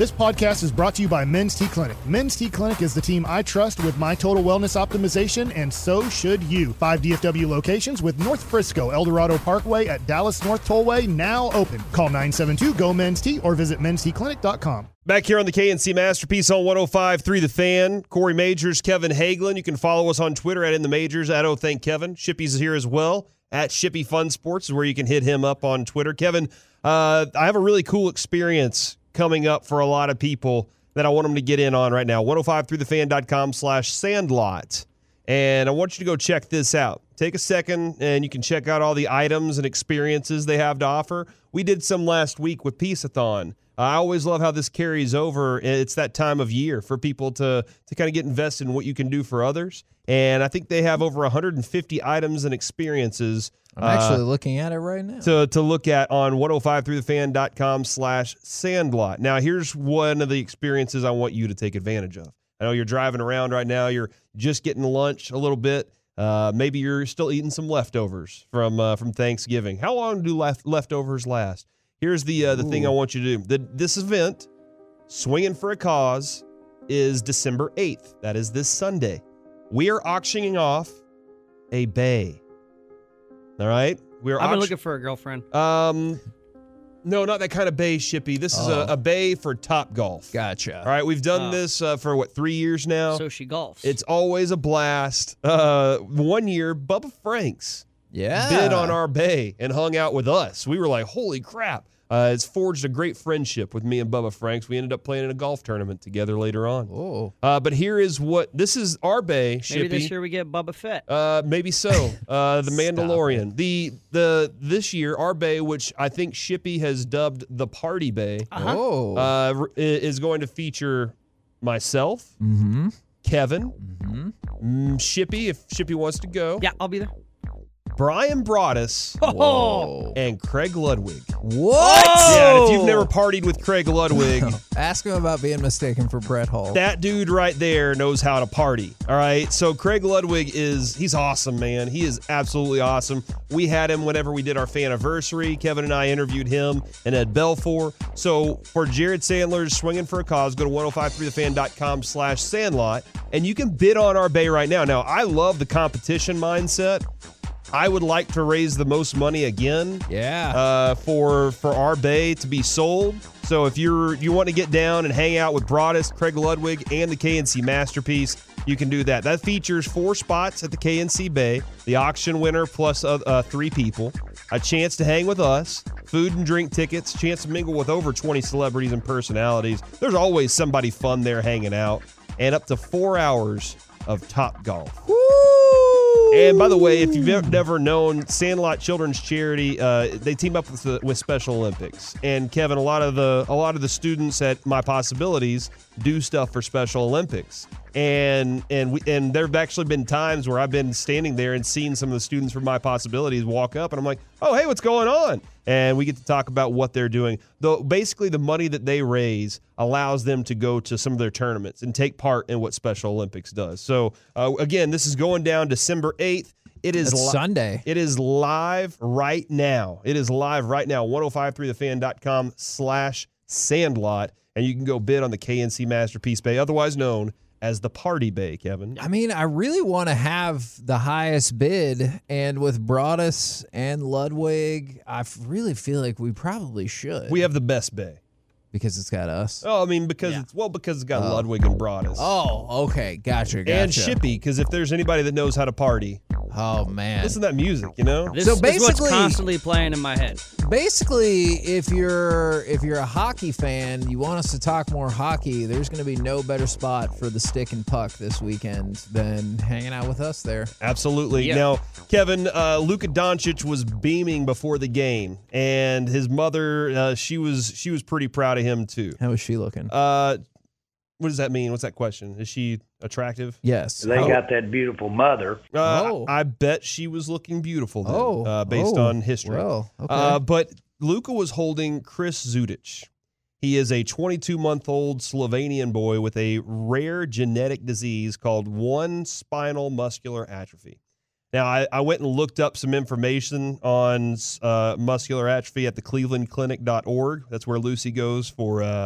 This podcast is brought to you by Men's T Clinic. Men's T Clinic is the team I trust with my total wellness optimization, and so should you. 5 DFW locations with North Frisco, Eldorado Parkway at Dallas North Tollway now open. Call 972-GO-MEN'S-T or visit mensteclinic.com. Back here on the KNC Masterpiece on 105.3 The Fan. Corey Majors, Kevin Hagelin. You can follow us on Twitter at @InTheMajors, at @OhThankKevin. Shippy's here as well, at Shippy Fun Sports is where you can hit him up on Twitter. Kevin, I have a really cool experience coming up for a lot of people that I want them to get in on right now. 105throughthefan.com/sandlot. And I want you to go check this out. Take a second and you can check out all the items and experiences they have to offer. We did some last week with Peace-a-thon. I always love how this carries over. It's that time of year for people to kind of get invested in what you can do for others. And I think they have over 150 items and experiences. I'm actually looking at it right now. To look at on 105throughthefan.com/sandlot. Now, here's one of the experiences I want you to take advantage of. I know you're driving around right now. You're just getting lunch a little bit. Maybe you're still eating some leftovers from Thanksgiving. How long do leftovers last? Here's the thing I want you to do. This event, Swinging for a Cause, is December 8th. That is this Sunday. We are auctioning off a bay. All right? I've been looking for a girlfriend. No, not that kind of bay, Shippy. This is a bay for Topgolf. Gotcha. All right, we've done this for, 3 years now? So she golfs. It's always a blast. 1 year, Bubba Franks bid on our bay and hung out with us. We were like, holy crap. It's forged a great friendship with me and Bubba Franks. We ended up playing in a golf tournament together later on. Oh. But here is this is our bay, Shippy. Maybe this year we get Bubba Fett. Maybe so. The Mandalorian. This year, our bay, which I think Shippy has dubbed the Party Bay, is going to feature myself, Kevin, Shippy, if Shippy wants to go. Yeah, I'll be there. Brian Broaddus, and Craig Ludwig. What? Yeah, and if you've never partied with Craig Ludwig, ask him about being mistaken for Brett Hall. That dude right there knows how to party. All right. So Craig Ludwig he's awesome, man. He is absolutely awesome. We had him whenever we did our Faniversary. Kevin and I interviewed him and Ed Belfour. So for Jared Sandler's Swinging for a Cause, go to 105throughthefan.com/sandlot and you can bid on our bay right now. Now, I love the competition mindset. I would like to raise the most money again. Yeah. For our bay to be sold. So if you want to get down and hang out with Broaddus, Craig Ludwig, and the KNC Masterpiece, you can do that. That features 4 spots at the KNC Bay, the auction winner plus 3 people, a chance to hang with us, food and drink tickets, chance to mingle with over 20 celebrities and personalities. There's always somebody fun there hanging out, and up to 4 hours of Topgolf. Woo! And by the way, if you've never known, Sandlot Children's Charity, they team up with Special Olympics. And Kevin, a lot of the students at My Possibilities do stuff for Special Olympics. And there have actually been times where I've been standing there and seen some of the students from My Possibilities walk up, and I'm like, oh, hey, what's going on? And we get to talk about what they're doing. Though basically the money that they raise allows them to go to some of their tournaments and take part in what Special Olympics does. So, again, this is going down December 8th. It is Sunday. It is live right now. 105throughthefan.com/sandlot, and you can go bid on the KNC Masterpiece Bay, otherwise known as the Party Bay, Kevin. I mean, I really want to have the highest bid, and with Broaddus and Ludwig, I really feel like we probably should. We have the best bay. Because it's got us? Oh, I mean, because it's got Ludwig and Broaddus. Oh, okay. Gotcha. And Shippy, because if there's anybody that knows how to party. Oh, man. Listen to that music, you know? This is what's constantly playing in my head. Basically, if you're a hockey fan, you want us to talk more hockey, there's going to be no better spot for the stick and puck this weekend than hanging out with us there. Absolutely. Yeah. Now, Kevin, Luka Doncic was beaming before the game, and his mother, she was pretty proud of him too. How is she looking? What does that mean? What's that question? Is she attractive? Yes. They got that beautiful mother. I bet she was looking beautiful then, based on history. Well, okay. But Luka was holding Chris Zudic. He is a 22-month-old Slovenian boy with a rare genetic disease called 1 spinal muscular atrophy. Now, I went and looked up some information on muscular atrophy at the clevelandclinic.org. That's where Lucy goes for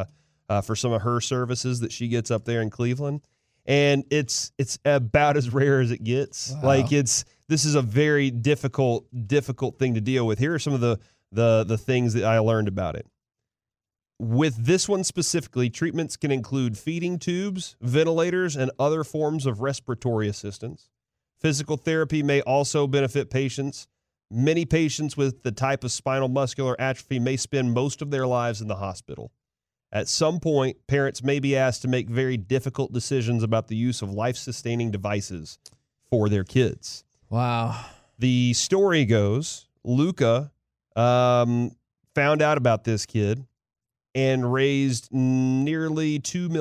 for some of her services that she gets up there in Cleveland. And it's about as rare as it gets. Wow. Like this is a very difficult thing to deal with. Here are some of the things that I learned about it. With this one specifically, treatments can include feeding tubes, ventilators, and other forms of respiratory assistance. Physical therapy may also benefit patients. Many patients with the type of spinal muscular atrophy may spend most of their lives in the hospital. At some point, parents may be asked to make very difficult decisions about the use of life-sustaining devices for their kids. Wow. The story goes, Luca found out about this kid and raised nearly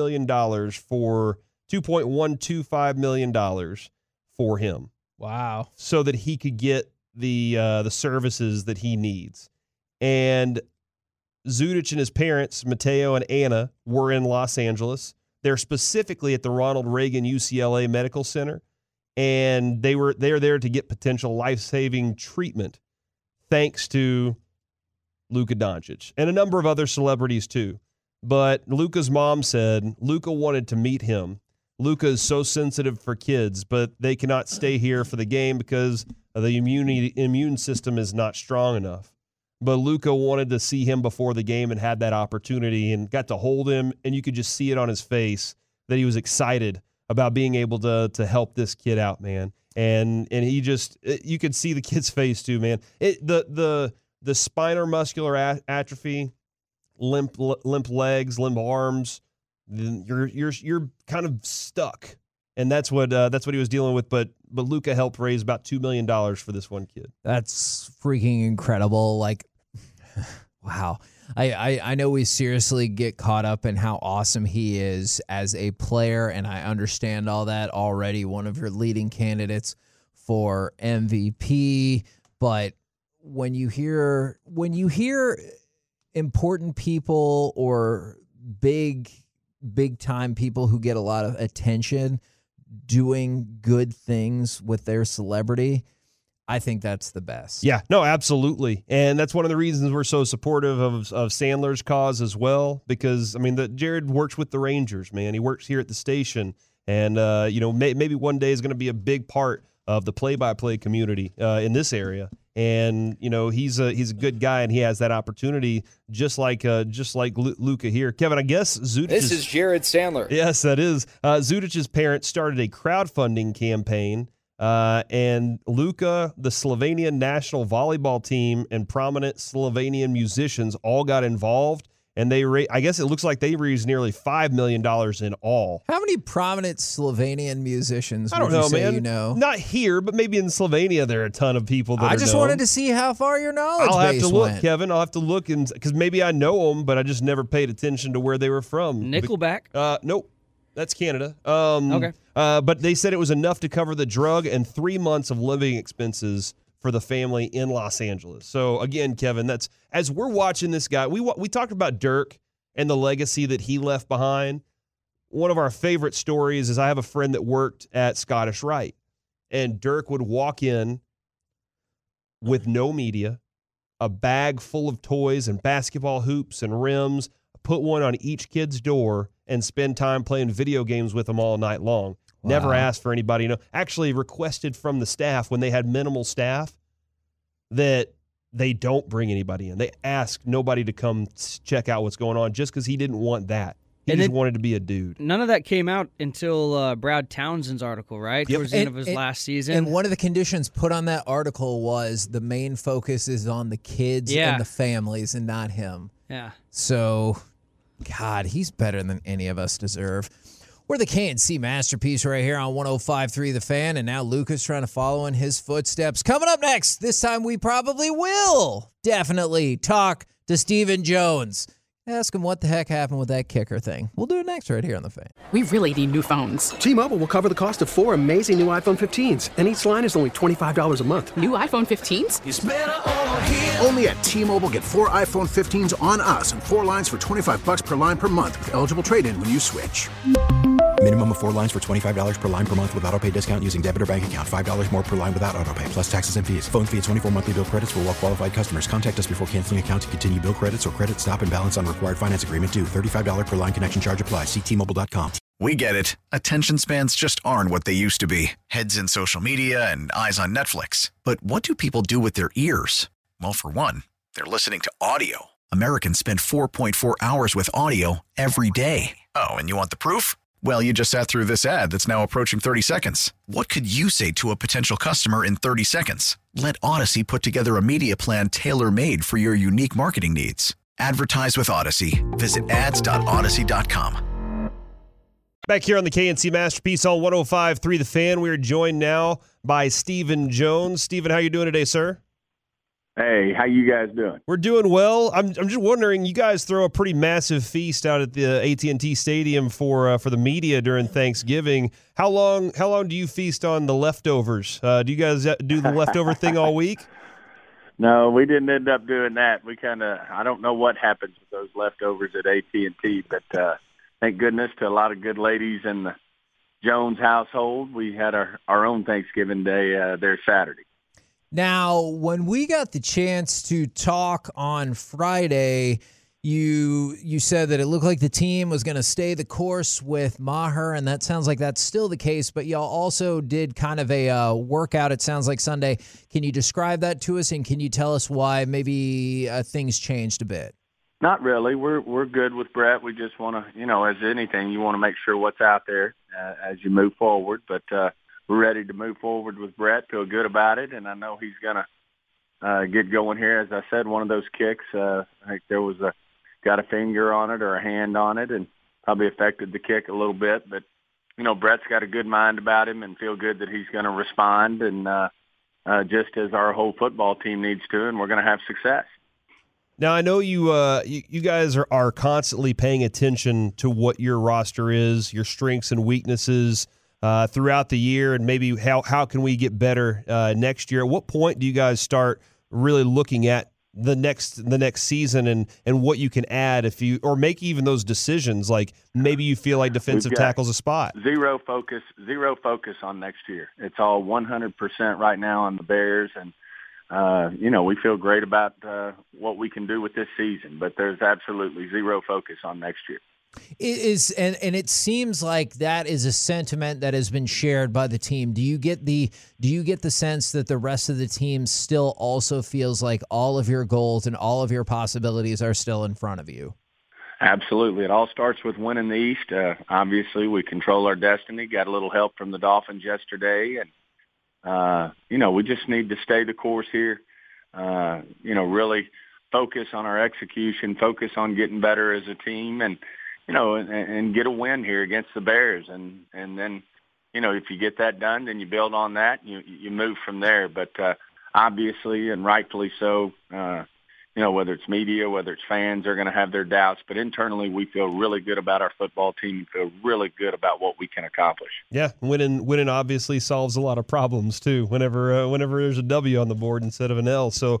$2.125 million for him. Wow. So that he could get the services that he needs. And Zudich and his parents, Mateo and Anna, were in Los Angeles. They're specifically at the Ronald Reagan UCLA Medical Center, and they're there to get potential life-saving treatment thanks to Luka Doncic and a number of other celebrities too. But Luka's mom said Luka wanted to meet him. Luka is so sensitive for kids, but they cannot stay here for the game because the immune system is not strong enough. But Luka wanted to see him before the game and had that opportunity and got to hold him, and you could just see it on his face that he was excited about being able to help this kid out, man. And he just, you could see the kid's face too, man. The spinal muscular atrophy, limp legs, limp arms, you're kind of stuck, and that's what he was dealing with. But Luka helped raise about $2 million for this one kid. That's freaking incredible. Like, wow. I know we seriously get caught up in how awesome he is as a player, and I understand all that already. One of your leading candidates for MVP, but when you hear important people or big time people who get a lot of attention doing good things with their celebrity, I think that's the best. Yeah, no, absolutely. And that's one of the reasons we're so supportive of Sandler's cause as well, because, I mean, Jared works with the Rangers, man. He works here at the station, and, maybe one day is going to be a big part of the play-by-play community in this area. And, he's a good guy, and he has that opportunity just like Luka here. Kevin, I guess Zudich. This is Jared Sandler. Yes, that is. Zudich's parents started a crowdfunding campaign, and Luka, the Slovenian national volleyball team, and prominent Slovenian musicians all got involved. And I guess it looks like they raised nearly $5 million in all. How many prominent Slovenian musicians I don't know, man. you know? Not here, but maybe in Slovenia there are a ton of people that I just known. wanted to see how far your knowledge I'll have base to look, went. Kevin. I'll have to look, because maybe I know them, but I just never paid attention to where they were from. Nickelback? Nope. That's Canada. Okay. But they said it was enough to cover the drug and 3 months of living expenses for the family in Los Angeles. So again, Kevin, that's as we're watching this guy, we talked about Dirk and the legacy that he left behind. One of our favorite stories is I have a friend that worked at Scottish Rite, and Dirk would walk in with no media, a bag full of toys and basketball hoops and rims, put one on each kid's door, and spend time playing video games with them all night long. Wow. Never asked for anybody. Actually requested from the staff when they had minimal staff that they don't bring anybody in. They ask nobody to come check out what's going on just because he didn't want that. He just wanted to be a dude. None of that came out until Brad Townsend's article, right? Yep. Towards the end of his last season. And one of the conditions put on that article was the main focus is on the kids and the families and not him. Yeah. So, God, he's better than any of us deserve. We're the KNC Masterpiece right here on 105.3 The Fan, and now Luka's trying to follow in his footsteps. Coming up next, this time we probably will definitely talk to Stephen Jones. Ask him what the heck happened with that kicker thing. We'll do it next right here on The Fan. We really need new phones. T-Mobile will cover the cost of 4 amazing new iPhone 15s, and each line is only $25 a month. New iPhone 15s? It's better over here. Only at T-Mobile, get 4 iPhone 15s on us and 4 lines for $25 per line per month with eligible trade-in when you switch. Minimum of 4 lines for $25 per line per month with autopay discount using debit or bank account. $5 more per line without autopay, plus taxes and fees. Phone fee at 24 monthly bill credits for well-qualified customers. Contact us before canceling account to continue bill credits or credit stop and balance on required finance agreement due. $35 per line connection charge applies. See T-Mobile.com. We get it. Attention spans just aren't what they used to be. Heads in social media and eyes on Netflix. But what do people do with their ears? Well, for one, they're listening to audio. Americans spend 4.4 hours with audio every day. Oh, and you want the proof? Well, you just sat through this ad that's now approaching 30 seconds. What could you say to a potential customer in 30 seconds? Let Odyssey put together a media plan tailor-made for your unique marketing needs. Advertise with Odyssey. Visit ads.odyssey.com. Back here on the KNC Masterpiece on 105.3 The Fan, we are joined now by Stephen Jones. Stephen, how you doing today, sir? Hey, how you guys doing? We're doing well. I'm just wondering, you guys throw a pretty massive feast out at the AT&T Stadium for the media during Thanksgiving. How long do you feast on the leftovers? Do you guys do the leftover thing all week? No, we didn't end up doing that. I don't know what happens with those leftovers at AT&T, but thank goodness to a lot of good ladies in the Jones household. We had our own Thanksgiving Day there Saturday. Now, when we got the chance to talk on Friday, you said that it looked like the team was going to stay the course with Maher, and that sounds like that's still the case, but y'all also did kind of a workout, it sounds like, Sunday. Can you describe that to us, and can you tell us why maybe things changed a bit? Not really. We're good with Brett. We just want to, as anything, you want to make sure what's out there as you move forward, but we're ready to move forward with Brett, feel good about it, and I know he's going to get going here. As I said, one of those kicks, I think there was got a finger on it or a hand on it and probably affected the kick a little bit. But, Brett's got a good mind about him and feel good that he's going to respond, and just as our whole football team needs to, and we're going to have success. Now, I know you guys are constantly paying attention to what your roster is, your strengths and weaknesses, throughout the year, and maybe how can we get better next year? At what point do you guys start really looking at the next season and what you can add or make even those decisions? Like maybe you feel like defensive tackle's a spot. Zero focus on next year. It's all 100% right now on the Bears, and we feel great about what we can do with this season. But there's absolutely zero focus on next year. And it seems like that is a sentiment that has been shared by the team. Do you get the sense that the rest of the team still also feels like all of your goals and all of your possibilities are still in front of you? Absolutely. It all starts with winning the East. Obviously, we control our destiny. Got a little help from the Dolphins yesterday, and we just need to stay the course here. Really focus on our execution, focus on getting better as a team, and get a win here against the Bears. And then, if you get that done, then you build on that, and you move from there. But obviously, and rightfully so, whether it's media, whether it's fans, are going to have their doubts. But internally, we feel really good about our football team and feel really good about what we can accomplish. Yeah, winning obviously solves a lot of problems too. Whenever there's a W on the board instead of an L. So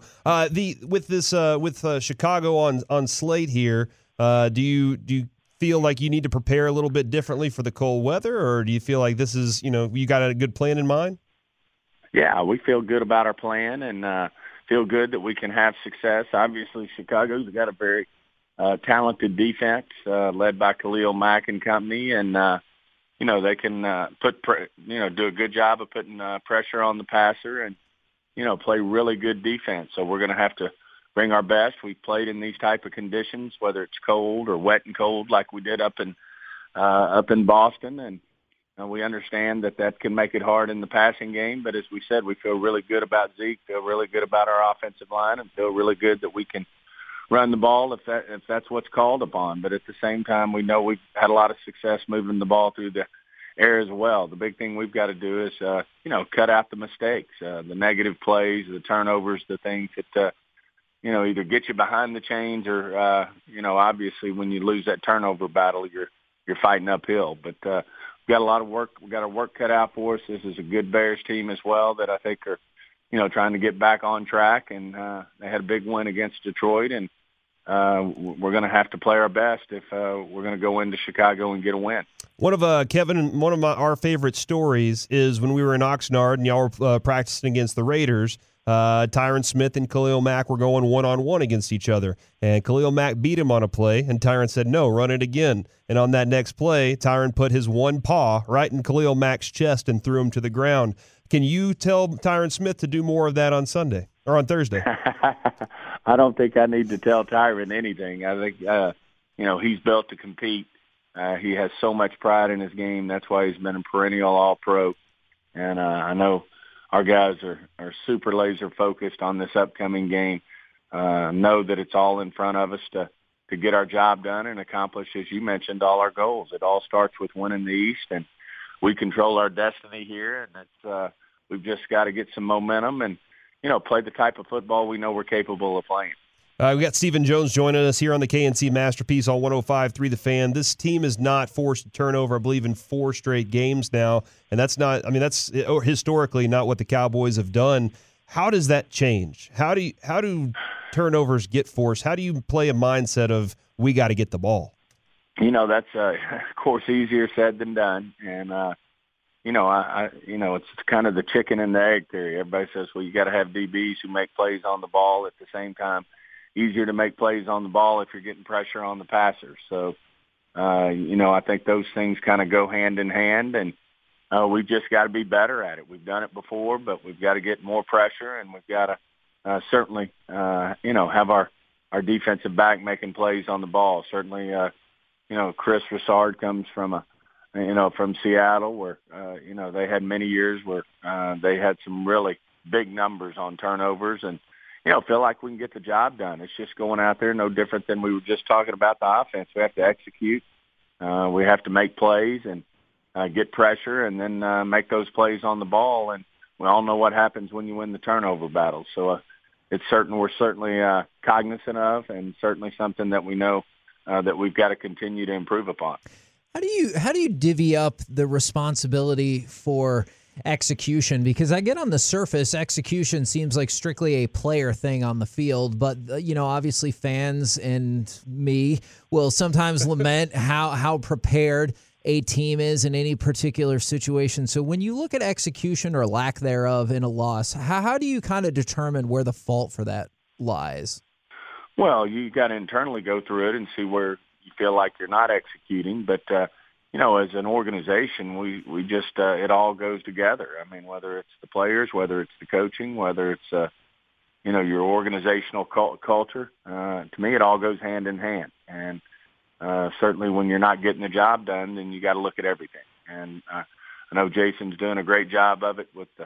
with Chicago on slate here, do you feel like you need to prepare a little bit differently for the cold weather, or do you feel like this is you got a good plan in mind? Yeah, we feel good about our plan and feel good that we can have success. Obviously, Chicago's got a very talented defense led by Khalil Mack and company, and they can do a good job of putting pressure on the passer and play really good defense. So we're going to have to bring our best. We've played in these type of conditions, whether it's cold or wet and cold, like we did up in Boston, and we understand that can make it hard in the passing game. But as we said, we feel really good about Zeke, feel really good about our offensive line, and feel really good that we can run the ball if that's what's called upon. But at the same time, we know we've had a lot of success moving the ball through the air as well. The big thing we've got to do is cut out the mistakes, the negative plays, the turnovers, the things that either get you behind the chains or obviously when you lose that turnover battle, you're fighting uphill. But we've got a lot of work. We've got our work cut out for us. This is a good Bears team as well that I think are trying to get back on track, and they had a big win against Detroit, and we're going to have to play our best if we're going to go into Chicago and get a win. One of Kevin, our favorite stories is when we were in Oxnard and y'all were practicing against the Raiders. Tyron Smith and Khalil Mack were going one-on-one against each other, and Khalil Mack beat him on a play, and Tyron said, "No, run it again." And on that next play, Tyron put his one paw right in Khalil Mack's chest and threw him to the ground. Can you tell Tyron Smith to do more of that on Sunday or on Thursday? I don't think I need to tell Tyron anything. I think he's built to compete. He has so much pride in his game. That's why he's been a perennial All-Pro. And I know our guys are super laser focused on this upcoming game. Know that it's all in front of us to get our job done and accomplish, as you mentioned, all our goals. It all starts with winning the East, and we control our destiny here. And it's we've just got to get some momentum and play the type of football we know we're capable of playing. We got Stephen Jones joining us here on the KNC Masterpiece on 105.3 The Fan. This team is not forced a turnover, I believe, in 4 straight games now, and that's historically not what the Cowboys have done. How does that change? How do turnovers get forced? How do you play a mindset of we got to get the ball? That's of course easier said than done, and it's kind of the chicken and the egg theory. Everybody says, well, you got to have DBs who make plays on the ball. At the same time, easier to make plays on the ball if you're getting pressure on the passer. So, I think those things kind of go hand in hand, and we've just got to be better at it. We've done it before, but we've got to get more pressure, and we've got to certainly, have our defensive back making plays on the ball. Certainly, Chris Broussard comes from from Seattle, where they had many years where they had some really big numbers on turnovers, and feel like we can get the job done. It's just going out there, no different than we were just talking about the offense. We have to execute. We have to make plays and get pressure, and then make those plays on the ball. And we all know what happens when you win the turnover battle. So we're certainly cognizant of, and certainly something that we know that we've got to continue to improve upon. How do you divvy up the responsibility for execution? Because I get on the surface, execution seems like strictly a player thing on the field, but obviously fans and me will sometimes lament how prepared a team is in any particular situation. So when you look at execution or lack thereof in a loss, how do you kind of determine where the fault for that lies? Well, you got to internally go through it and see where you feel like you're not executing, but as an organization, we just it all goes together. I mean, whether it's the players, whether it's the coaching, whether it's your organizational culture. To me, it all goes hand in hand. And certainly, when you're not getting the job done, then you got to look at everything. And I know Jason's doing a great job of it with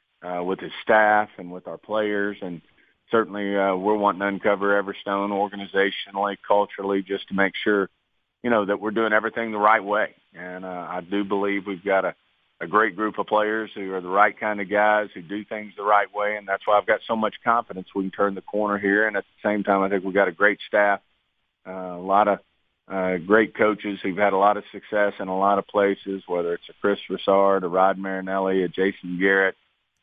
his staff and with our players. And certainly, we're wanting to uncover every stone organizationally, culturally, just to make sure that we're doing everything the right way. And I do believe we've got a great group of players who are the right kind of guys who do things the right way, and that's why I've got so much confidence we can turn the corner here. And at the same time, I think we've got a great staff, a lot of great coaches who've had a lot of success in a lot of places, whether it's a Chris Broussard, a Rod Marinelli, a Jason Garrett,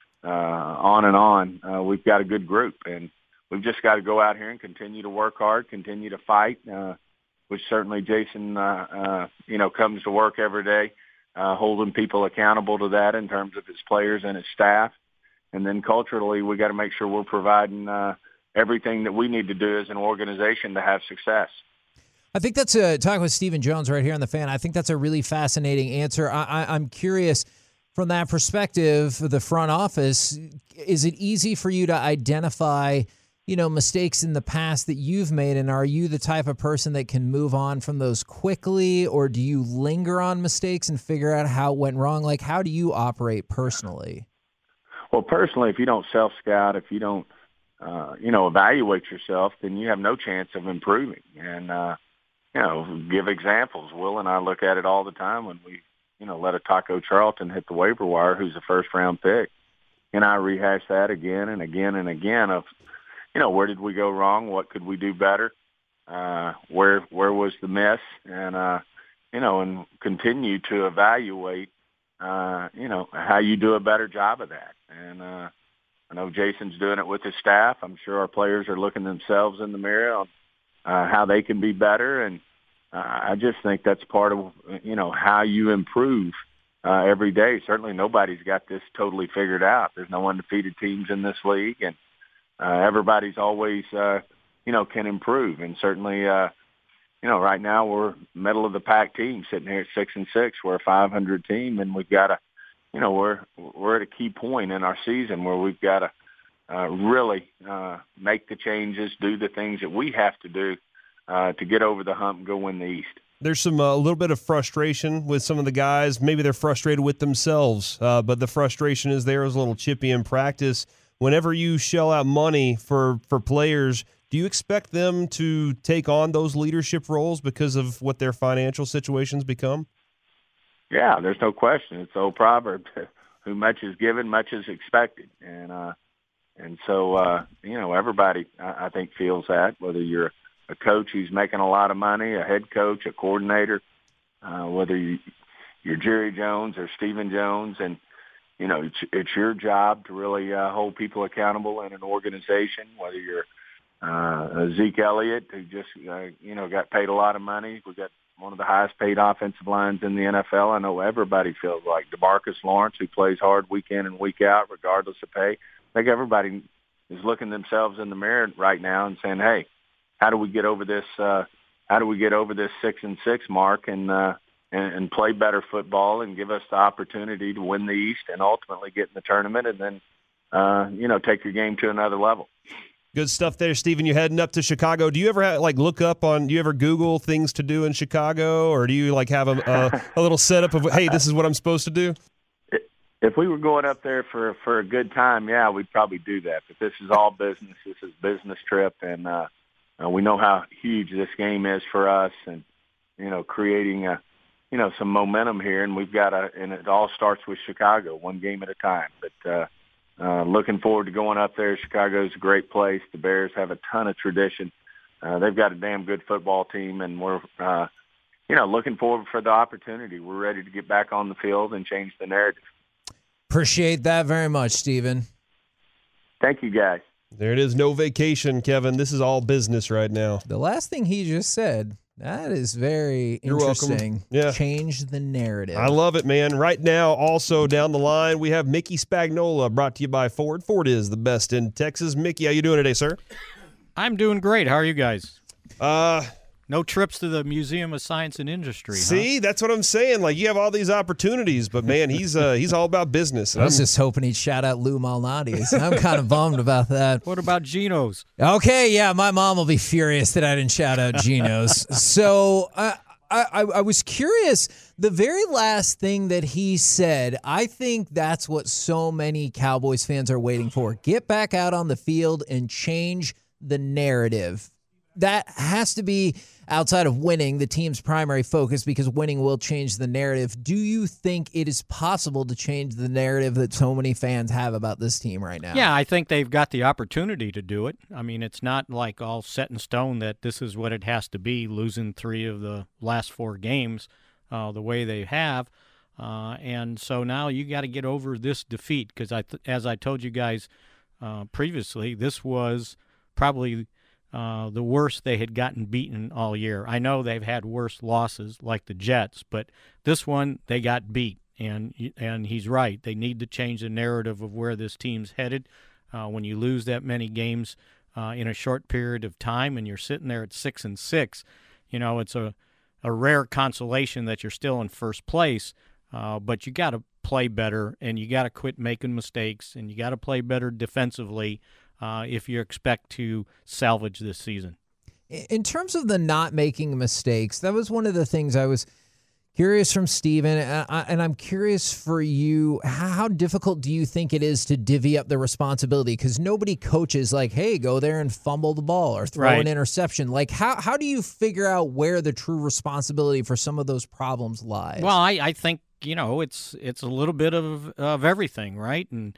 on and on. We've got a good group, and we've just got to go out here and continue to work hard, continue to fight, which certainly Jason, comes to work every day, holding people accountable to that in terms of his players and his staff. And then culturally, we got to make sure we're providing everything that we need to do as an organization to have success. I think that's talking with Stephen Jones right here on The Fan. I think that's a really fascinating answer. I'm curious, from that perspective, the front office, is it easy for you to identify mistakes in the past that you've made, and are you the type of person that can move on from those quickly, or do you linger on mistakes and figure out how it went wrong? Like, how do you operate personally? Well, personally, if you don't self-scout, if you don't, evaluate yourself, then you have no chance of improving. And, give examples. Will and I look at it all the time when we, let a Taco Charlton hit the waiver wire, who's a first-round pick. And I rehash that again and again and again of, where did we go wrong? What could we do better? Where was the miss? And, and continue to evaluate, how you do a better job of that. And I know Jason's doing it with his staff. I'm sure our players are looking themselves in the mirror on how they can be better. And, I just think that's part of, how you improve every day. Certainly nobody's got this totally figured out. There's no undefeated teams in this league, and everybody's always, can improve. And certainly, right now we're middle of the pack team sitting here at 6-6. We're a 500 team, and we've got to, we're at a key point in our season where we've got to really make the changes, do the things that we have to do to get over the hump and go win the East. There's some a little bit of frustration with some of the guys. Maybe they're frustrated with themselves, but the frustration is there is a little chippy in practice. Whenever you shell out money for players, do you expect them to take on those leadership roles because of what their financial situations become? Yeah, there's no question. It's the old proverb, who much is given, much is expected. And so, everybody, I think, feels that, whether you're a coach who's making a lot of money, a head coach, a coordinator, whether you're Jerry Jones or Stephen Jones. And, it's your job to really hold people accountable in an organization, whether you're Zeke Elliott, who just, got paid a lot of money. We got one of the highest paid offensive lines in the NFL. I know everybody feels like DeMarcus Lawrence, who plays hard week in and week out, regardless of pay. I think everybody is looking themselves in the mirror right now and saying, "Hey, how do we get over this? How do we get over this 6-6 mark and play better football and give us the opportunity to win the East and ultimately get in the tournament and then, take your game to another level." Good stuff there, Stephen. You heading up to Chicago. Do you ever do you ever Google things to do in Chicago, or do you have a little setup of, hey, this is what I'm supposed to do? If we were going up there for a good time, yeah, we'd probably do that. But this is all business. This is a business trip, and we know how huge this game is for us, and creating some momentum here. And and it all starts with Chicago, one game at a time. But looking forward to going up there. Chicago's a great place. The Bears have a ton of tradition. They've got a damn good football team, and we're looking forward for the opportunity. We're ready to get back on the field and change the narrative. Appreciate that very much, Stephen. Thank you, guys. There it is. No vacation, Kevin. This is all business right now. The last thing he just said, that is very interesting. You're welcome. Yeah. Change the narrative. I love it, man. Right now, also down the line, we have Mickey Spagnola, brought to you by Ford. Ford is the best in Texas. Mickey, how you doing today, sir? I'm doing great. How are you guys? No trips to the Museum of Science and Industry. See, that's what I'm saying. You have all these opportunities, but man, he's all about business. I was just hoping he'd shout out Lou Malnati's. I'm kind of bummed about that. What about Geno's? Okay, yeah, my mom will be furious that I didn't shout out Geno's. So I was curious. The very last thing that he said, I think that's what so many Cowboys fans are waiting for. Get back out on the field and change the narrative. That has to be, outside of winning, the team's primary focus, because winning will change the narrative. Do you think it is possible to change the narrative that so many fans have about this team right now? Yeah, I think they've got the opportunity to do it. I mean, it's not all set in stone that this is what it has to be, losing 3 of the last 4 games the way they have. And so now you got to get over this defeat, because as I told you guys previously, this was probably the worst they had gotten beaten all year. I know they've had worse losses like the Jets, but this one they got beat, and he's right. They need to change the narrative of where this team's headed. When you lose that many games in a short period of time, and you're sitting there at 6-6, it's a rare consolation that you're still in first place. But you got to play better, and you got to quit making mistakes, and you got to play better defensively if you expect to salvage this season. In terms of the not making mistakes, that was one of the things I was curious from Stephen, and I'm curious for you, how difficult do you think it is to divvy up the responsibility? Because nobody coaches hey, go there and fumble the ball or throw an interception. How do you figure out where the true responsibility for some of those problems lies? Well, I think, it's a little bit of everything, right? And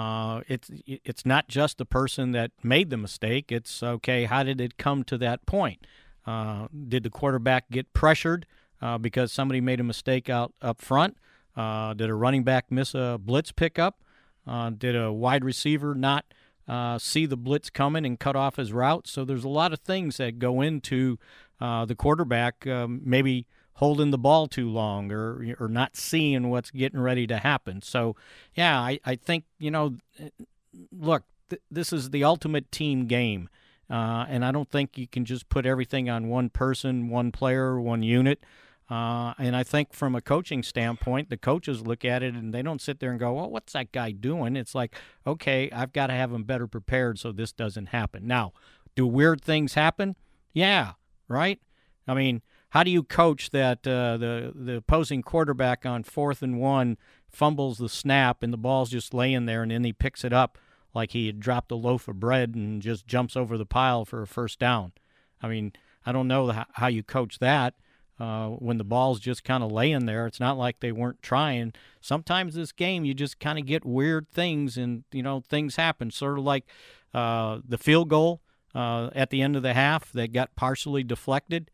it's not just the person that made the mistake. It's, okay, how did it come to that point? Did the quarterback get pressured because somebody made a mistake up front? Did a running back miss a blitz pickup? Did a wide receiver not see the blitz coming and cut off his route? So there's a lot of things that go into the quarterback maybe holding the ball too long or not seeing what's getting ready to happen. So, yeah, I think, look, this is the ultimate team game, and I don't think you can just put everything on one person, one player, one unit. And I think from a coaching standpoint, the coaches look at it and they don't sit there and go, well, what's that guy doing? It's like, okay, I've got to have him better prepared so this doesn't happen. Now, do weird things happen? Yeah, right? I mean, how do you coach that the opposing quarterback on 4th and 1 fumbles the snap and the ball's just laying there and then he picks it up like he had dropped a loaf of bread and just jumps over the pile for a first down? I mean, I don't know how you coach that when the ball's just kind of laying there. It's not like they weren't trying. Sometimes this game you just kind of get weird things and, things happen, sort of like the field goal at the end of the half that got partially deflected.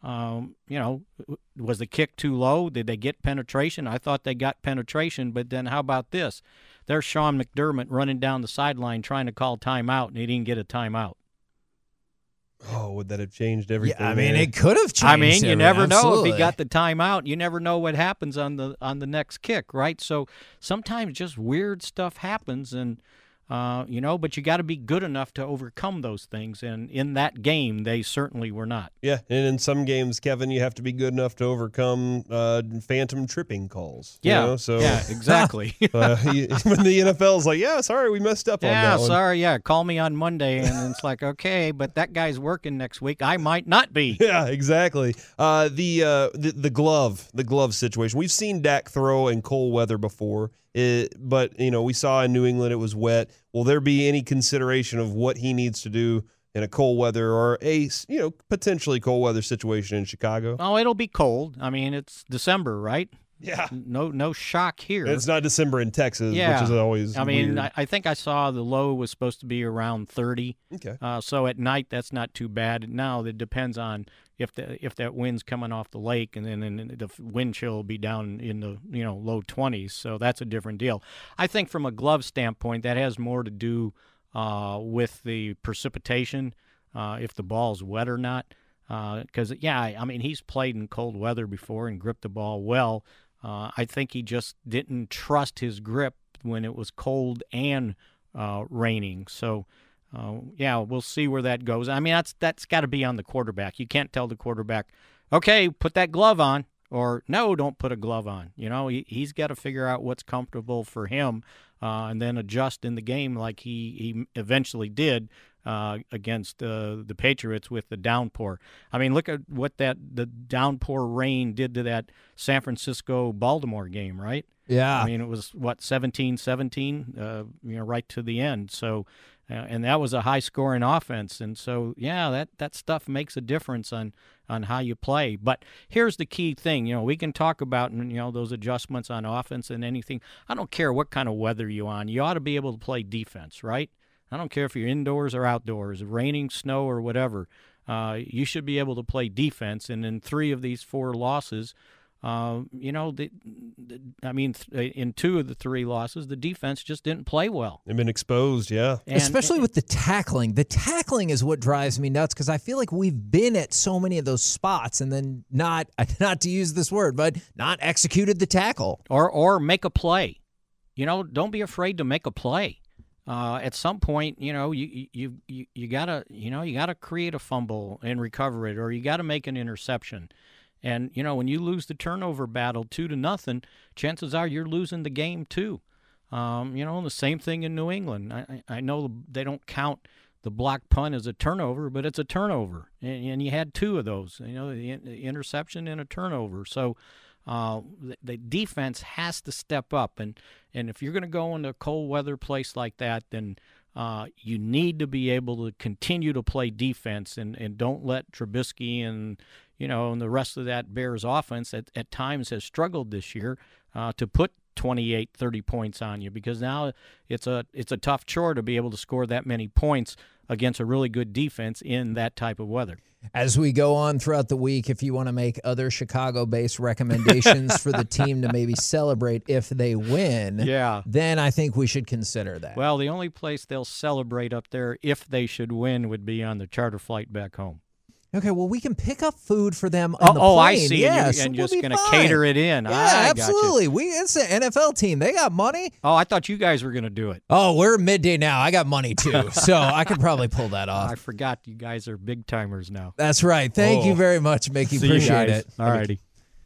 Was the kick too low? Did they get penetration? I thought they got penetration, but then how about this? There's Sean McDermott running down the sideline trying to call timeout, and he didn't get a timeout. Oh, would that have changed everything? Yeah, I mean, it could have changed. I mean, you never know absolutely. if he got the timeout. You never know what happens on the next kick, right? So sometimes just weird stuff happens, and but you got to be good enough to overcome those things. And in that game, they certainly were not. Yeah, and in some games, Kevin, you have to be good enough to overcome phantom tripping calls. Yeah, yeah, exactly. When the NFL's like, yeah, sorry, we messed up on that one. Sorry, call me on Monday. And it's like, okay, but that guy's working next week. I might not be. Yeah, exactly. The glove situation. We've seen Dak throw in cold weather before. But we saw in New England it was wet. Will there be any consideration of what he needs to do in a cold weather or a potentially cold weather situation in Chicago? Oh, it'll be cold. I mean, it's December, right? Yeah. No shock here. It's not December in Texas, which is always weird. I think I saw the low was supposed to be around 30. Okay. So at night that's not too bad. Now it depends on if that wind's coming off the lake, and then the wind chill will be down in the low 20s. So that's a different deal. I think from a glove standpoint, that has more to do with the precipitation, if the ball's wet or not. Because he's played in cold weather before and gripped the ball well. I think he just didn't trust his grip when it was cold and raining. So, we'll see where that goes. I mean, that's got to be on the quarterback. You can't tell the quarterback, okay, put that glove on, or no, don't put a glove on. He's got to figure out what's comfortable for him and then adjust in the game like he eventually did against the Patriots with the downpour. I mean, look at what the downpour rain did to that San Francisco-Baltimore game, right? Yeah. I mean, it was, 17-17, right to the end. So, and that was a high-scoring offense. And so, that stuff makes a difference on how you play. But here's the key thing. We can talk about, those adjustments on offense and anything. I don't care what kind of weather you're on. You ought to be able to play defense, right? I don't care if you're indoors or outdoors, raining, snow, or whatever. You should be able to play defense. And in 3 of these 4 losses, in 2 of the 3 losses, the defense just didn't play well. They've been exposed, yeah. Especially with the tackling. The tackling is what drives me nuts because I feel like we've been at so many of those spots and then not to use this word, but not executed the tackle. Or make a play. Don't be afraid to make a play. At some point, you gotta create a fumble and recover it, or you gotta make an interception. And when you lose the turnover battle 2-0, chances are you're losing the game too. The same thing in New England. I know they don't count the block punt as a turnover, but it's a turnover, and you had 2 of those. The interception and a turnover. So. The defense has to step up, and if you're going to go into a cold weather place like that, then you need to be able to continue to play defense and don't let Trubisky and the rest of that Bears offense at times has struggled this year to put 28, 30 points on you, because now it's a tough chore to be able to score that many points against a really good defense in that type of weather. As we go on throughout the week, if you want to make other Chicago-based recommendations for the team to maybe celebrate if they win, then I think we should consider that. Well, the only place they'll celebrate up there if they should win would be on the charter flight back home. Okay, well, we can pick up food for them on the plane. I see. Yeah, and you're just going to cater it in. Yeah, absolutely. It's an NFL team. They got money. Oh, I thought you guys were going to do it. Oh, we're midday now. I got money, too, so I could probably pull that off. I forgot you guys are big timers now. That's right. Thank you very much, Mickey. Appreciate it. All righty.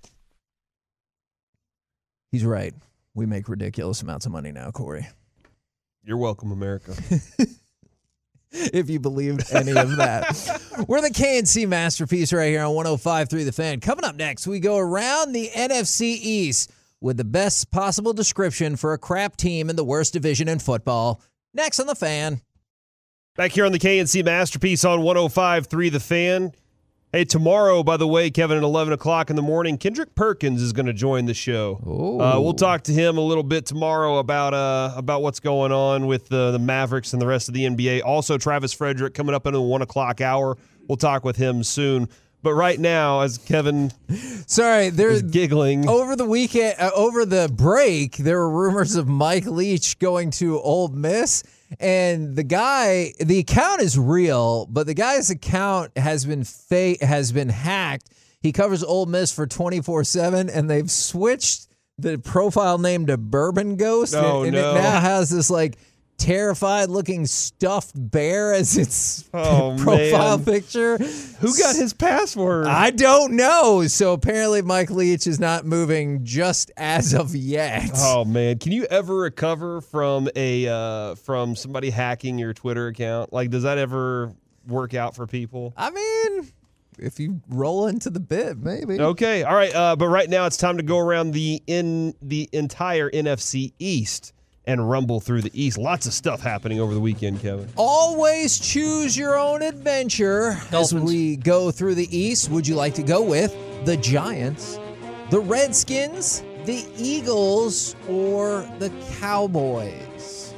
He's right. We make ridiculous amounts of money now, Corey. You're welcome, America. If you believed any of that. We're the KNC Masterpiece right here on 105.3 The Fan. Coming up next, we go around the NFC East with the best possible description for a crap team in the worst division in football. Next on The Fan. Back here on the KNC Masterpiece on 105.3 The Fan. Hey, tomorrow, by the way, Kevin, at 11 o'clock in the morning, Kendrick Perkins is going to join the show. We'll talk to him a little bit tomorrow about what's going on with the Mavericks and the rest of the NBA. Also, Travis Frederick coming up in the 1 o'clock hour. We'll talk with him soon. But right now, as Kevin is giggling. Over the weekend, over the break, there were rumors of Mike Leach going to Ole Miss. And the account is real, but the guy's account has been hacked. He covers Ole Miss for 24/7, and they've switched the profile name to Bourbon Ghost. Oh, and it now has this like terrified looking stuffed bear as its profile picture. Who got his password? I don't know. So apparently Mike Leach is not moving just as of yet. Oh man, can you ever recover from from somebody hacking your Twitter account? Like, does that ever work out for people? I mean, if you roll into the bit, maybe. Okay, all right. But right now it's time to go around the entire NFC East and rumble through the East. Lots of stuff happening over the weekend, Kevin. Always choose your own adventure. Dolphins. As we go through the East, would you like to go with the Giants, the Redskins, the Eagles, or the Cowboys?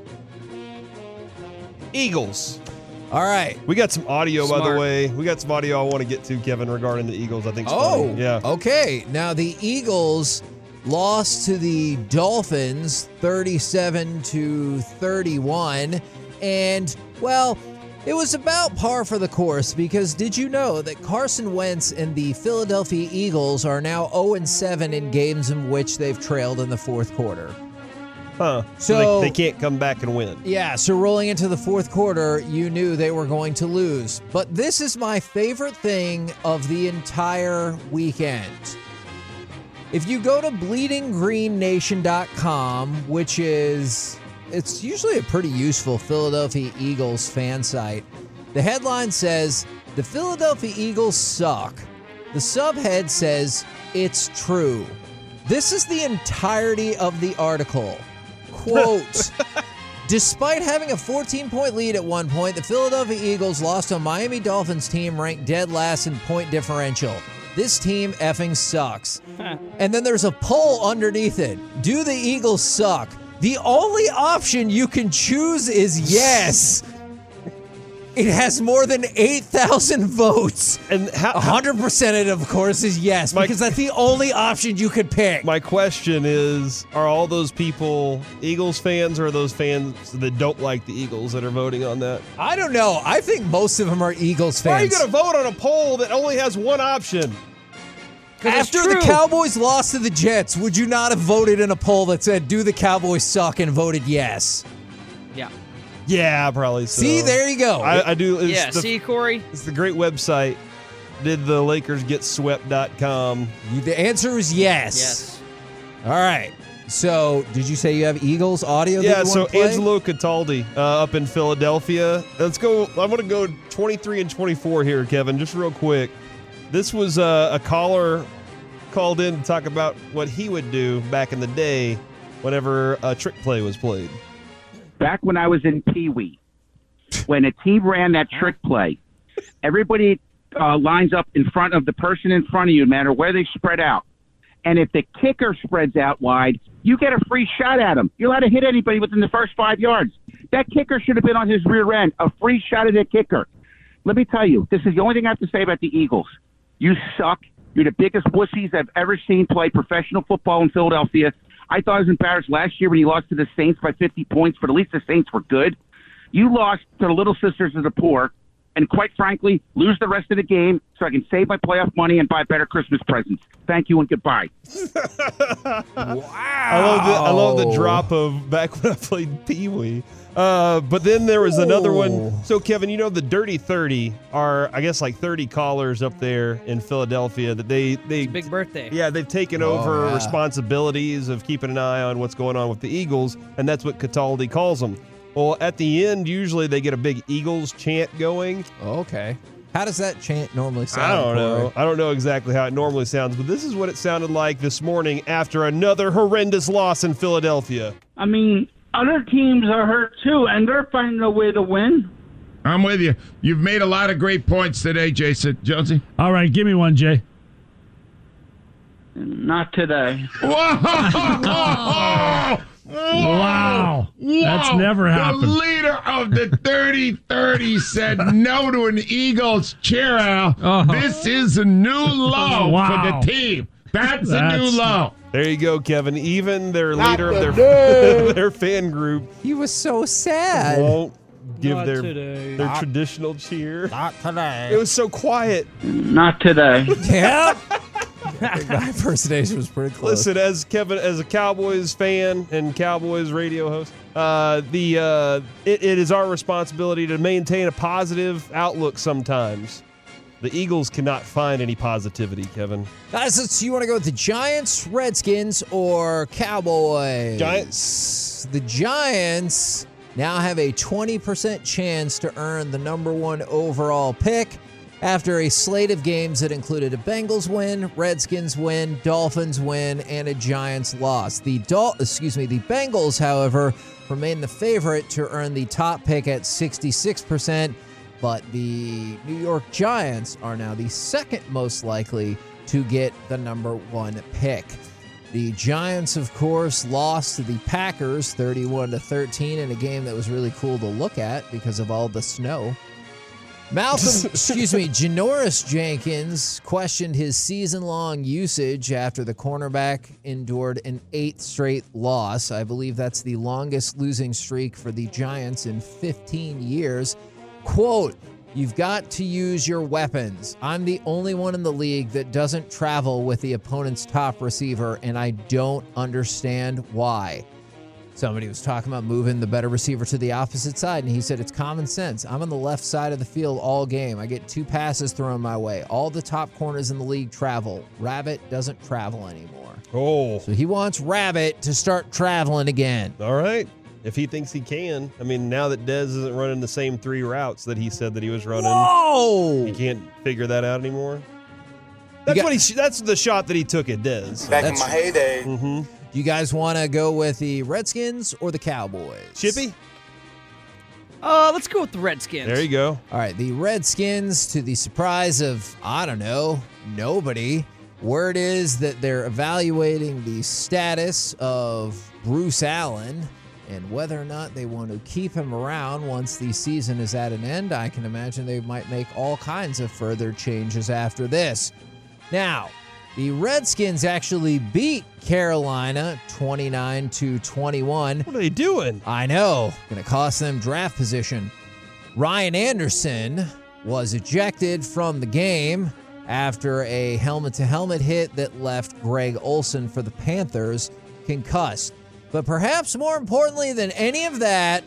Eagles. All right. We got some audio, by the way. We got some audio I want to get to, Kevin, regarding the Eagles. I think it's funny. Yeah. Okay. Now, the Eagles lost to the Dolphins 37-31. And, well, it was about par for the course because did you know that Carson Wentz and the Philadelphia Eagles are now 0-7 in games in which they've trailed in the fourth quarter? Huh. So they can't come back and win. Yeah, so rolling into the fourth quarter, you knew they were going to lose. But this is my favorite thing of the entire weekend. If you go to bleedinggreennation.com, which it's usually a pretty useful Philadelphia Eagles fan site, the headline says, "The Philadelphia Eagles suck." The subhead says, "It's true." This is the entirety of the article. Quote, despite having a 14-point lead at one point, the Philadelphia Eagles lost to a Miami Dolphins team ranked dead last in point differential. This team effing sucks. And then there's a poll underneath it. Do the Eagles suck? The only option you can choose is yes. It has more than 8,000 votes. And 100% of it, of course, is yes, because that's the only option you could pick. My question is, are all those people Eagles fans, or are those fans that don't like the Eagles that are voting on that? I don't know. I think most of them are Eagles fans. Why are you going to vote on a poll that only has one option? After the Cowboys lost to the Jets, would you not have voted in a poll that said, do the Cowboys suck, and voted yes? Yeah. Yeah, probably so. See, there you go. I do. See, Corey? It's the great website. Did the Lakers get swept.com? The answer is yes. Yes. All right. So, did you say you have Eagles audio? Yeah, that you want to play? Angelo Cataldi up in Philadelphia. Let's go. I'm going to go 23 and 24 here, Kevin, just real quick. This was a caller called in to talk about what he would do back in the day whenever a trick play was played. Back when I was in Pee Wee, when a team ran that trick play, everybody lines up in front of the person in front of you, no matter where they spread out. And if the kicker spreads out wide, you get a free shot at him. You're allowed to hit anybody within the first 5 yards. That kicker should have been on his rear end, a free shot at the kicker. Let me tell you, this is the only thing I have to say about the Eagles. You suck. You're the biggest wussies I've ever seen play professional football in Philadelphia. I thought I was embarrassed last year when you lost to the Saints by 50 points, but at least the Saints were good. You lost to the Little Sisters of the Poor, and quite frankly, lose the rest of the game so I can save my playoff money and buy better Christmas presents. Thank you and goodbye. I love the drop of back when I played Pee Wee. But then there was another one. So, Kevin, you know the Dirty 30 are, I guess, like 30 callers up there in Philadelphia that they big birthday. Yeah, they've taken over responsibilities of keeping an eye on what's going on with the Eagles, and that's what Cataldi calls them. Well, at the end, usually they get a big Eagles chant going. Okay. How does that chant normally sound? I don't know. I don't know exactly how it normally sounds, but this is what it sounded like this morning after another horrendous loss in Philadelphia. I mean, other teams are hurt too, and they're finding a way to win. I'm with you. You've made a lot of great points today, Jason. Jonesy? All right, give me one, Jay. Not today. Whoa! Wow. That's never happened. The leader of the 30-30 said no to an Eagles cheer out. This is a new low for the team. That's a new low. There you go, Kevin. Even their leader of their fan group. He was so sad. Won't give Not their today. traditional cheer. Not today. It was so quiet. Not today. Yeah. My impersonation was pretty close. Listen, as a Cowboys fan and Cowboys radio host, it is our responsibility to maintain a positive outlook sometimes. The Eagles cannot find any positivity, Kevin. Guys, you want to go with the Giants, Redskins, or Cowboys? Giants. The Giants now have a 20% chance to earn the number 1 overall pick after a slate of games that included a Bengals win, Redskins win, Dolphins win, and a Giants loss. The Bengals, however, remain the favorite to earn the top pick at 66%, but the New York Giants are now the second most likely to get the number 1 pick. The Giants, of course, lost to the Packers 31-13 in a game that was really cool to look at because of all the snow. Janoris Jenkins questioned his season-long usage after the cornerback endured an 8th straight loss. I believe that's the longest losing streak for the Giants in 15 years. Quote, "You've got to use your weapons. I'm the only one in the league that doesn't travel with the opponent's top receiver, and I don't understand why." Somebody was talking about moving the better receiver to the opposite side, and he said, it's common sense. I'm on the left side of the field all game. I get 2 passes thrown my way. All the top corners in the league travel. Rabbit doesn't travel anymore. Oh. So he wants Rabbit to start traveling again. All right. If he thinks he can. I mean, now that Dez isn't running the same 3 routes that he said that he was running. Whoa! He can't figure that out anymore. That's the shot that he took at Dez. Back in my heyday. Mm-hmm. You guys want to go with the Redskins or the Cowboys? Chippy? Let's go with the Redskins. There you go. All right, the Redskins, to the surprise of, I don't know, nobody. Word is that they're evaluating the status of Bruce Allen and whether or not they want to keep him around once the season is at an end. I can imagine they might make all kinds of further changes after this. Now, the Redskins actually beat Carolina 29-21. What are they doing? I know. Going to cost them draft position. Ryan Anderson was ejected from the game after a helmet-to-helmet hit that left Greg Olsen for the Panthers concussed. But perhaps more importantly than any of that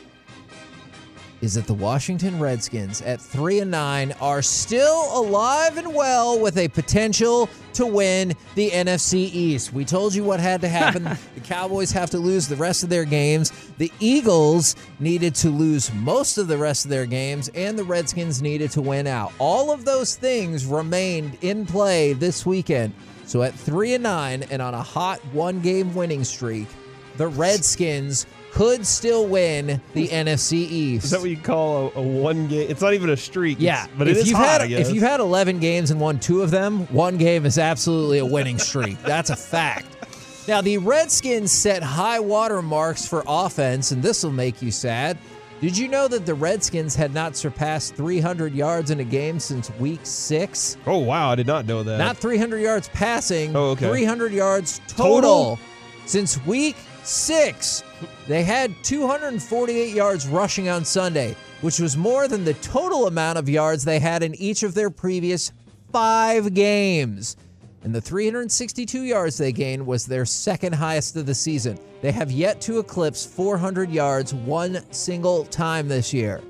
is that the Washington Redskins at 3-9 are still alive and well with a potential to win the NFC East. We told you what had to happen. The Cowboys have to lose the rest of their games. The Eagles needed to lose most of the rest of their games, and the Redskins needed to win out. All of those things remained in play this weekend. So at 3-9 and on a hot 1-game winning streak, the Redskins could still win the NFC East. Is that what you call a 1 game? It's not even a streak. Yeah, but it is hot, I guess. If you've had 11 games and won 2 of them, 1 game is absolutely a winning streak. That's a fact. Now, the Redskins set high water marks for offense, and this will make you sad. Did you know that the Redskins had not surpassed 300 yards in a game since week 6? Oh, wow. I did not know that. Not 300 yards passing. Oh, okay. 300 yards total since week 6. They had 248 yards rushing on Sunday, which was more than the total amount of yards they had in each of their previous 5 games. And the 362 yards they gained was their second highest of the season. They have yet to eclipse 400 yards one single time this year.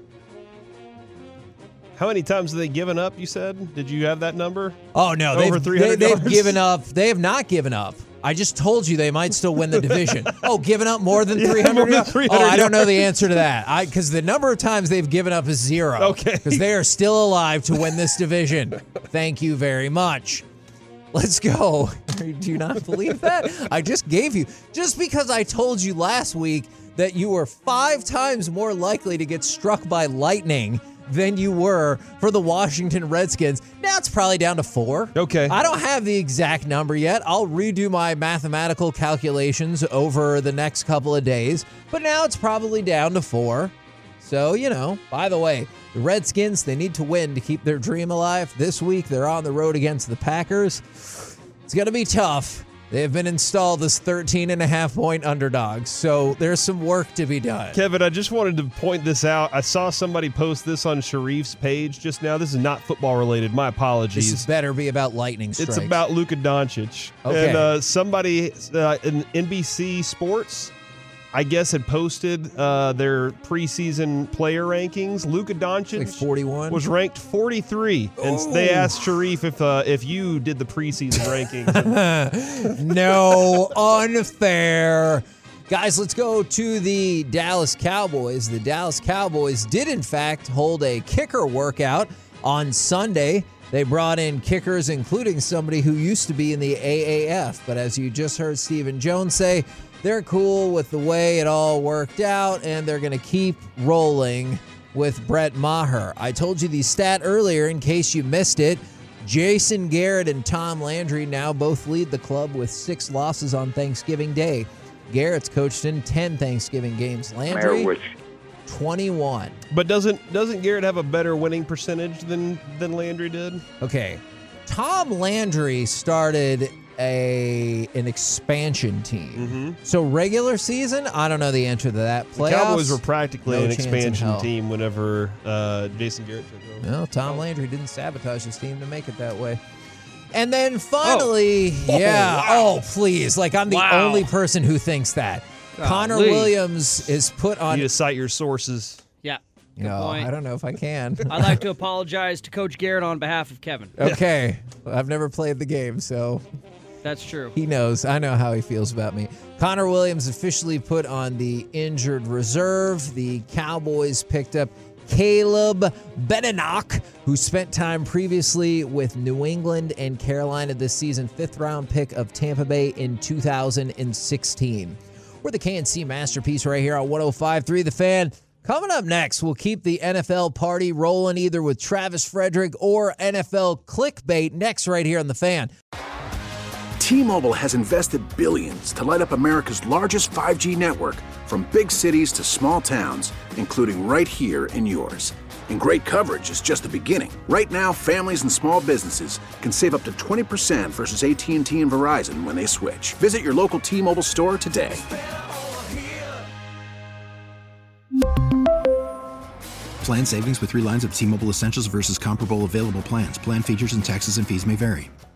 How many times have they given up, you said? Did you have that number? Oh, no. Over 300 yards? They've given up. They have not given up. I just told you they might still win the division. Oh, given up more than 300? More than 300 I don't know the answer to that. Because the number of times they've given up is 0. Okay. Because they are still alive to win this division. Thank you very much. Let's go. Do you not believe that? I just gave you. Just because I told you last week that you were 5 times more likely to get struck by lightning than you were for the Washington Redskins. Now it's probably down to 4. Okay. I don't have the exact number yet. I'll redo my mathematical calculations over the next couple of days. But now it's probably down to 4. So, by the way, the Redskins, they need to win to keep their dream alive. This week, they're on the road against the Packers. It's going to be tough. They have been installed as 13.5-point underdogs, so there's some work to be done. Kevin, I just wanted to point this out. I saw somebody post this on Sharif's page just now. This is not football related. My apologies. This better be about lightning strikes. It's about Luka Doncic. Okay. And somebody in NBC Sports, I guess, had posted their preseason player rankings. Luka Doncic like 41 was ranked 43, and they asked Sharif if you did the preseason rankings. No, unfair. Guys, let's go to the Dallas Cowboys. The Dallas Cowboys did, in fact, hold a kicker workout on Sunday. They brought in kickers, including somebody who used to be in the AAF. But as you just heard Stephen Jones say, they're cool with the way it all worked out, and they're going to keep rolling with Brett Maher. I told you the stat earlier in case you missed it. Jason Garrett and Tom Landry now both lead the club with 6 losses on Thanksgiving Day. Garrett's coached in 10 Thanksgiving games. Landry, 21. But doesn't Garrett have a better winning percentage than Landry did? Okay. Tom Landry started an expansion team. Mm-hmm. So regular season, I don't know the answer to that. Playoffs, the Cowboys were practically no an chance in expansion hell. team whenever Jason Garrett took over. No, Tom Landry didn't sabotage his team to make it that way. And then finally, please. Like, I'm the only person who thinks that. Connor Williams is put on. You need to cite your sources. Yeah. No, I don't know if I can. I'd like to apologize to Coach Garrett on behalf of Kevin. Okay. I've never played the game, so. That's true. He knows. I know how he feels about me. Connor Williams officially put on the injured reserve. The Cowboys picked up Caleb Benenoch, who spent time previously with New England and Carolina this season, 5th-round pick of Tampa Bay in 2016. We're the KNC Masterpiece right here on 105.3 The Fan. Coming up next, we'll keep the NFL party rolling either with Travis Frederick or NFL clickbait next right here on The Fan. T-Mobile has invested billions to light up America's largest 5G network, from big cities to small towns, including right here in yours. And great coverage is just the beginning. Right now, families and small businesses can save up to 20% versus AT&T and Verizon when they switch. Visit your local T-Mobile store today. Plan savings with 3 lines of T-Mobile Essentials versus comparable available plans. Plan features and taxes and fees may vary.